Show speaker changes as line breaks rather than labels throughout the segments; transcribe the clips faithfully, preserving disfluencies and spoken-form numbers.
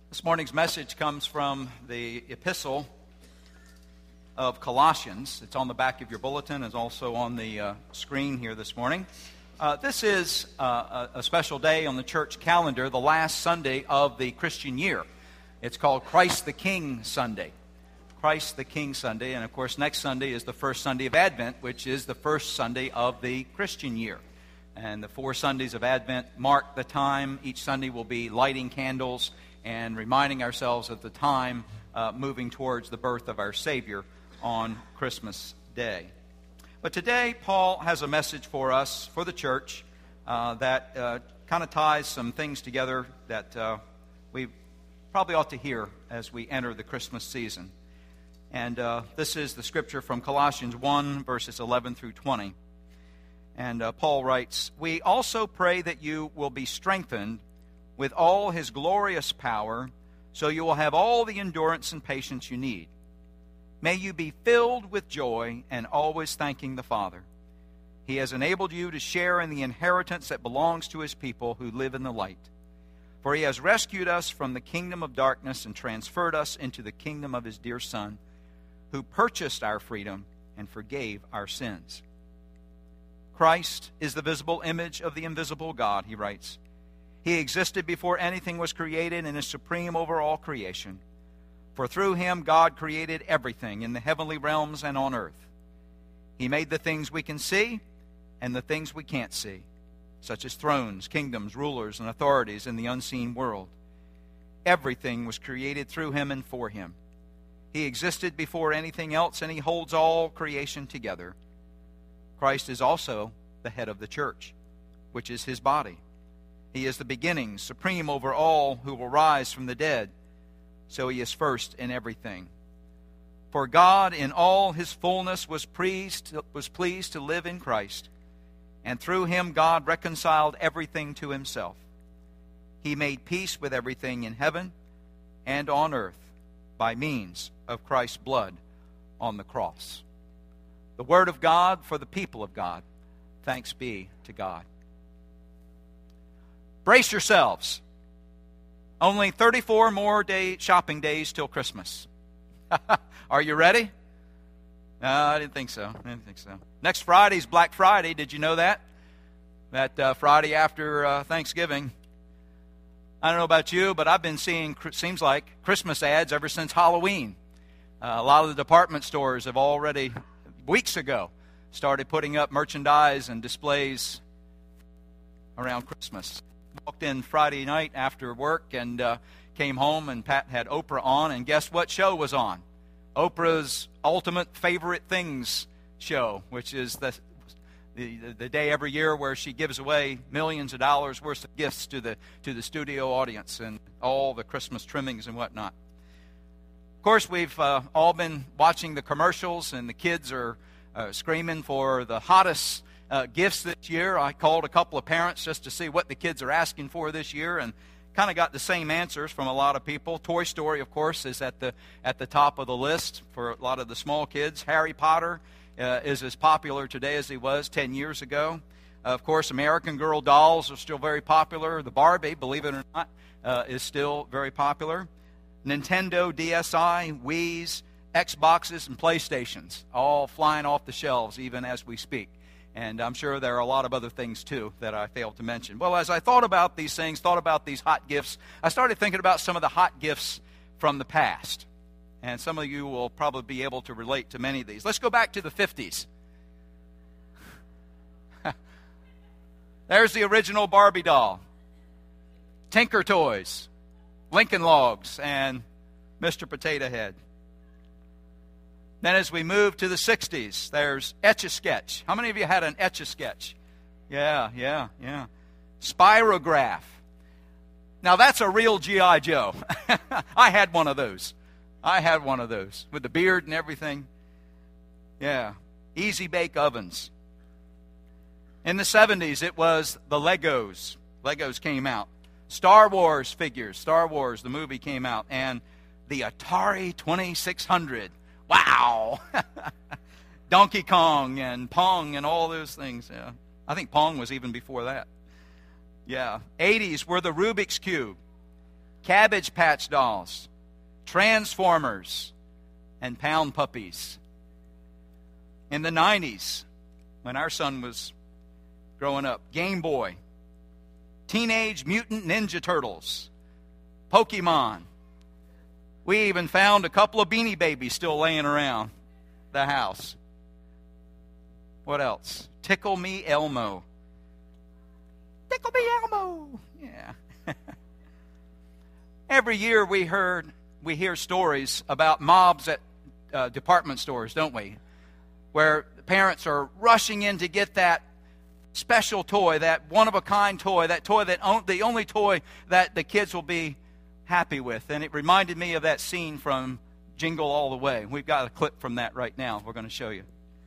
This morning's message comes from the epistle of Colossians. It's on the back of your bulletin. It's also on the uh, screen here this morning. Uh, this is uh, a, a special day on the church calendar, the last Sunday of the Christian year. It's called Christ the King Sunday. Christ the King Sunday. And of course, next Sunday is the first Sunday of Advent, which is the first Sunday of the Christian year. And the four Sundays of Advent mark the time. Each Sunday will be lighting candles and reminding ourselves of the time uh, moving towards the birth of our Savior on Christmas Day. But today, Paul has a message for us, for the church, uh, that uh, kind of ties some things together that uh, we probably ought to hear as we enter the Christmas season. And uh, this is the scripture from Colossians one, verses eleven through twenty. And uh, Paul writes, "We also pray that you will be strengthened with all his glorious power, so you will have all the endurance and patience you need. May you be filled with joy and always thanking the Father. He has enabled you to share in the inheritance that belongs to his people who live in the light. For he has rescued us from the kingdom of darkness and transferred us into the kingdom of his dear Son, who purchased our freedom and forgave our sins. Christ is the visible image of the invisible God," he writes. "He existed before anything was created and is supreme over all creation. For through him God created everything in the heavenly realms and on earth. He made the things we can see and the things we can't see, such as thrones, kingdoms, rulers, and authorities in the unseen world. Everything was created through him and for him. He existed before anything else, and he holds all creation together. Christ is also the head of the church, which is his body. He is the beginning, supreme over all who will rise from the dead. So he is first in everything. For God in all his fullness was pleased, was pleased to live in Christ, and through him God reconciled everything to himself. He made peace with everything in heaven and on earth by means of Christ's blood on the cross." The word of God for the people of God. Thanks be to God. Brace yourselves. Only thirty-four more day shopping days till Christmas. Are you ready? No, I didn't think so. I didn't think so. Next Friday's Black Friday. Did you know that? That uh, Friday after uh, Thanksgiving. I don't know about you, but I've been seeing, seems like, Christmas ads ever since Halloween. Uh, a lot of the department stores have already, weeks ago, started putting up merchandise and displays around Christmas. Walked in Friday night after work and uh, came home, and Pat had Oprah on, and guess what show was on? Oprah's Ultimate Favorite Things show, which is the, the the day every year where she gives away millions of dollars worth of gifts to the to the studio audience and all the Christmas trimmings and whatnot. Of course, we've uh, all been watching the commercials, and the kids are uh, screaming for the hottest Uh, gifts this year. I called a couple of parents just to see what the kids are asking for this year, and kind of got the same answers from a lot of people. Toy Story, of course, is at the at the top of the list for a lot of the small kids. Harry Potter uh, is as popular today as he was ten years ago. Uh, of course, American Girl dolls are still very popular. The Barbie, believe it or not, uh, is still very popular. Nintendo D S i, Wii's, Xboxes, and PlayStations, all flying off the shelves even as we speak. And I'm sure there are a lot of other things, too, that I failed to mention. Well, as I thought about these things, thought about these hot gifts, I started thinking about some of the hot gifts from the past. And some of you will probably be able to relate to many of these. Let's go back to the fifties. There's the original Barbie doll. Tinker Toys, Lincoln Logs, and Mister Potato Head. Then as we move to the sixties, there's Etch-a-Sketch. How many of you had an Etch-a-Sketch? Yeah, yeah, yeah. Spirograph. Now that's a real G I Joe. I had one of those. I had one of those with the beard and everything. Yeah. Easy Bake Ovens. In the seventies, it was the Legos. Legos came out. Star Wars figures. Star Wars, the movie came out. And the Atari twenty-six hundred. Wow! Donkey Kong and Pong and all those things. Yeah. I think Pong was even before that. Yeah. eighties were the Rubik's Cube. Cabbage Patch Dolls, Transformers, and Pound Puppies. In the nineties, when our son was growing up, Game Boy, Teenage Mutant Ninja Turtles, Pokemon. We even found a couple of Beanie Babies still laying around the house. What else? Tickle Me Elmo. Tickle Me Elmo. Yeah. Every year we heard we hear stories about mobs at uh, department stores, don't we? Where parents are rushing in to get that special toy, that one-of-a-kind toy, that toy that on, the only toy that the kids will be happy with. And it reminded me of that scene from Jingle All the Way. We've got a clip from that right now we're going to show you.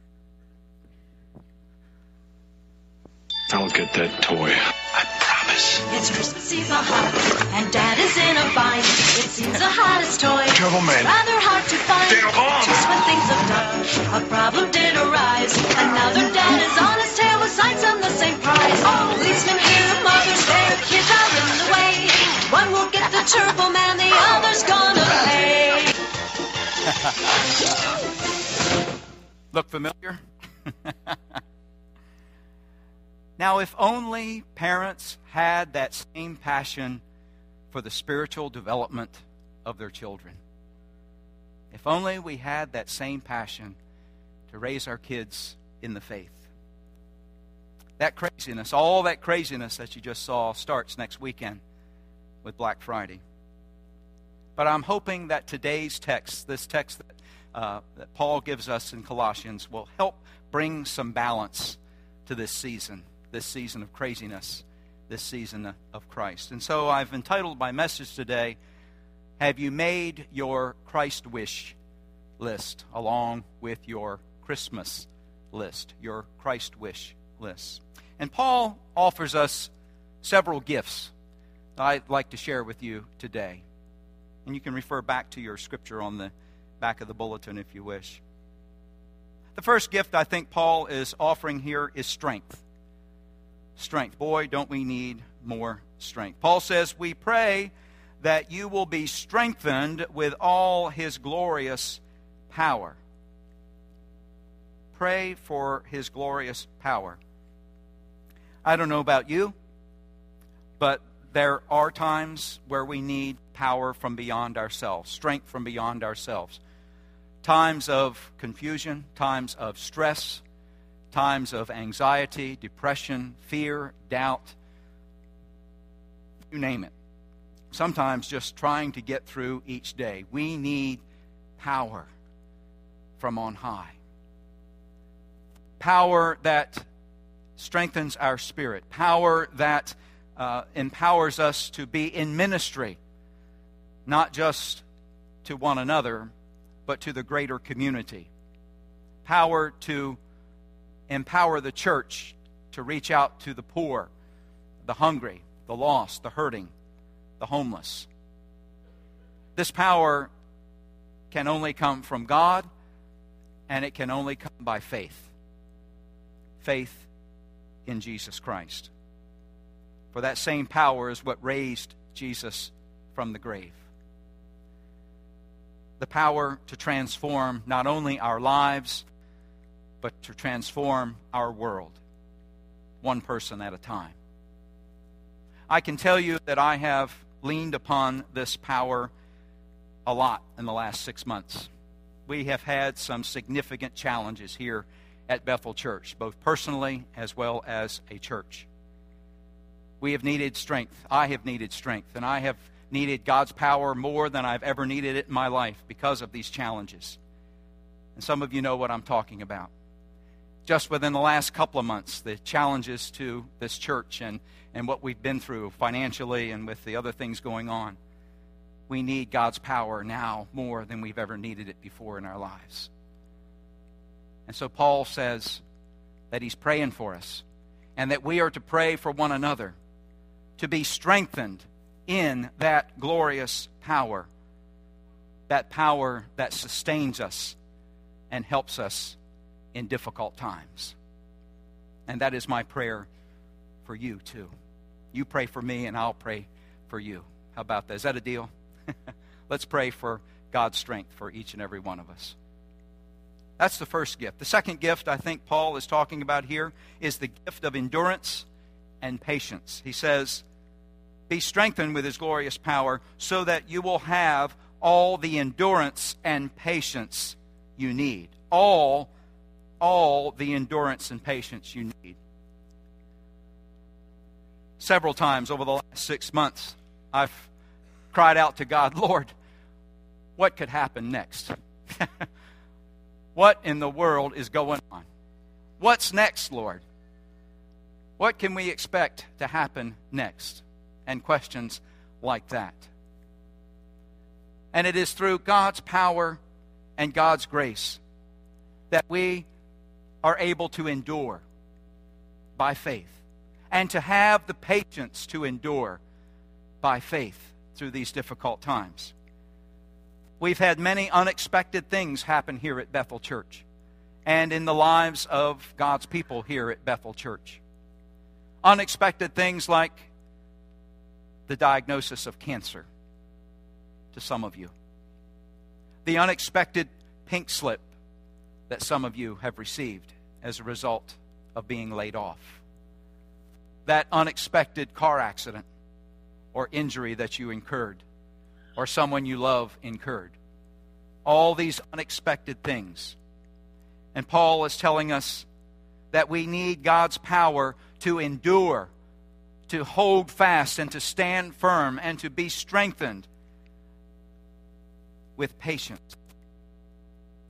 I'll get that toy. I promise.
It's Christmas Eve, aha, and Dad is in a bind. It seems the hottest toy.
Careful, man.
Rather hard to find.
Stay calm.
Just when things look dark, a problem did arise. Another dad is on his tail with sights on the same prize. Oh, policemen here, mothers there, kids are in the way. One will get the Turbo Man, the other's gonna pay.
Look familiar? Now, if only parents had that same passion for the spiritual development of their children. If only we had that same passion to raise our kids in the faith. That craziness, all that craziness that you just saw starts next weekend with Black Friday. But I'm hoping that today's text, this text that, uh, that Paul gives us in Colossians, will help bring some balance to this season. This season of craziness, this season of Christ. And so I've entitled my message today, Have You Made Your Christ Wish List, along with your Christmas list, your Christ Wish list. And Paul offers us several gifts that I'd like to share with you today. And you can refer back to your scripture on the back of the bulletin if you wish. The first gift I think Paul is offering here is strength. Strength. Boy, don't we need more strength. Paul says, we pray that you will be strengthened with all his glorious power. Pray for his glorious power. I don't know about you, but there are times where we need power from beyond ourselves, strength from beyond ourselves. Times of confusion, times of stress, times of anxiety, depression, fear, doubt, you name it. Sometimes just trying to get through each day. We need power from on high. Power that strengthens our spirit. Power that uh, empowers us to be in ministry, not just to one another, but to the greater community. Power to empower the church to reach out to the poor, the hungry, the lost, the hurting, the homeless. This power can only come from God, and it can only come by faith. Faith in Jesus Christ. For that same power is what raised Jesus from the grave. The power to transform not only our lives, but to transform our world, one person at a time. I can tell you that I have leaned upon this power a lot in the last six months. We have had some significant challenges here at Bethel Church, both personally as well as a church. We have needed strength. I have needed strength, and I have needed God's power more than I've ever needed it in my life because of these challenges. And some of you know what I'm talking about. Just within the last couple of months, the challenges to this church and, and what we've been through financially and with the other things going on. We need God's power now more than we've ever needed it before in our lives. And so Paul says that he's praying for us and that we are to pray for one another to be strengthened in that glorious power, that power that sustains us and helps us in difficult times. And that is my prayer for you too. You pray for me and I'll pray for you. How about that? Is that a deal? Let's pray for God's strength for each and every one of us. That's the first gift. The second gift I think Paul is talking about here is the gift of endurance and patience. He says, be strengthened with his glorious power so that you will have all the endurance and patience you need. All, all the endurance and patience you need. Several times over the last six months, I've cried out to God, Lord, what could happen next? What in the world is going on? What's next, Lord? What can we expect to happen next? And questions like that. And it is through God's power and God's grace that we are able to endure by faith and to have the patience to endure by faith through these difficult times. We've had many unexpected things happen here at Bethel Church and in the lives of God's people here at Bethel Church. Unexpected things like the diagnosis of cancer to some of you. The unexpected pink slip that some of you have received as a result of being laid off. That unexpected car accident or injury that you incurred or someone you love incurred. All these unexpected things. And Paul is telling us that we need God's power to endure, to hold fast and to stand firm and to be strengthened with patience